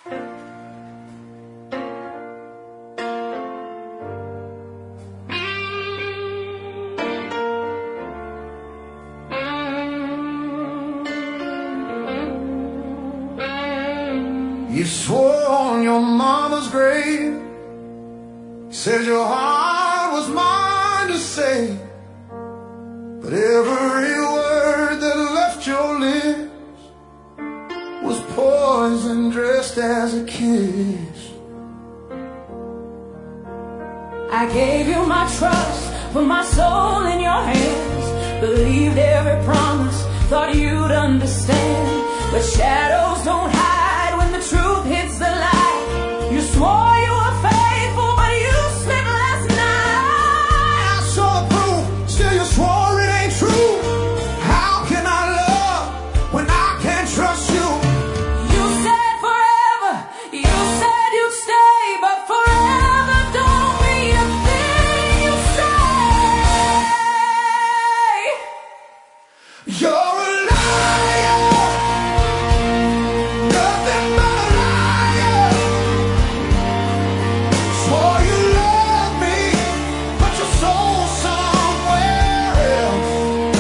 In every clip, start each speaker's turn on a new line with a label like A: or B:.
A: You swore on your mama's grave, said your heart was mine to say, but every word that left your lips was poison dressed as a kiss.
B: I gave you my trust, put my soul in your hands, believed every promise, thought you'd understand, but shadows don't hide when the truth hits the light. You swore you were faithful, but you slipped last night.
A: I saw the proof, still you swore it ain't true. How can I love when I can't trust you?
B: You said forever, you said you'd stay, but forever don't mean a thing you say.
A: You're a liar, nothing but a liar. Swore you loved me, but your soul's somewhere else.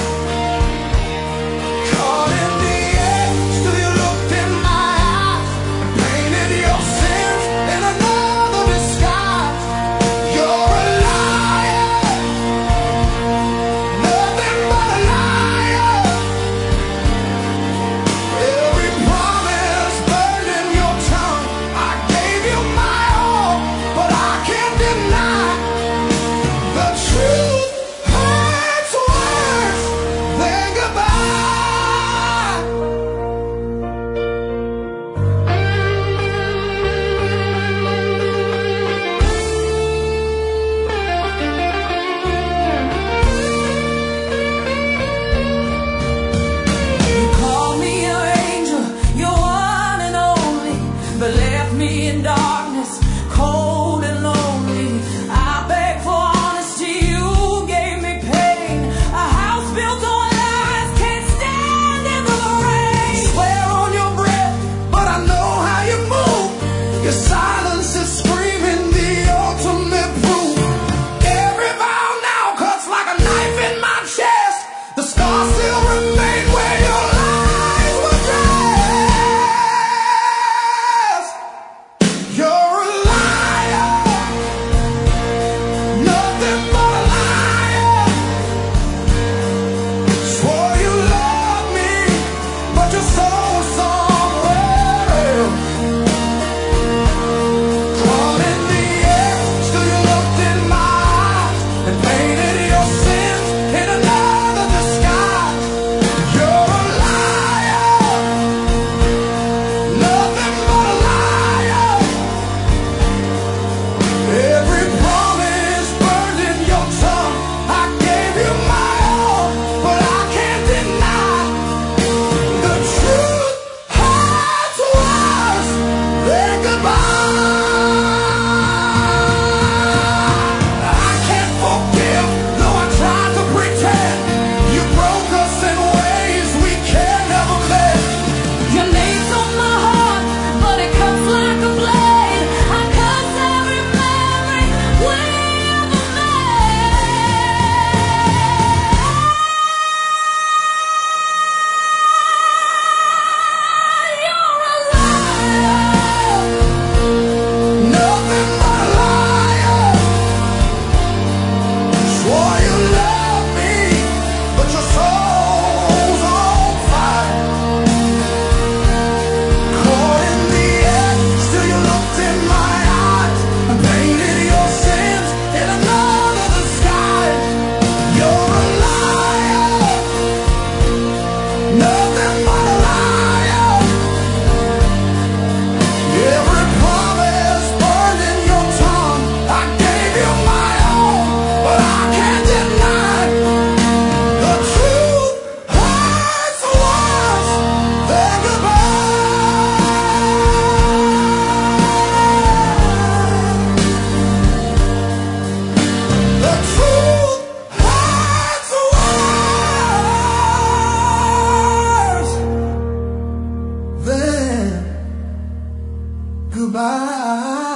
A: Caught in the act, still you looked in my eyes and painted your sins in another disguise. You're a liar, nothing but a liar. Every promise burned in your tongue. I gave you my all, but I can't deny the truth hurts worse than goodbye.
B: You called me your angel, your one and only, but left me in darkness, cold and lonely. I begged for honesty, you gave me pain. A house built on lies can't stand in the rain.
A: Swear on your breath, but I know how you move. Your silence is screaming the ultimate proof. Every vow now cuts like a knife in my chest. The scars still remain where your lies were dressed. You're goodbye.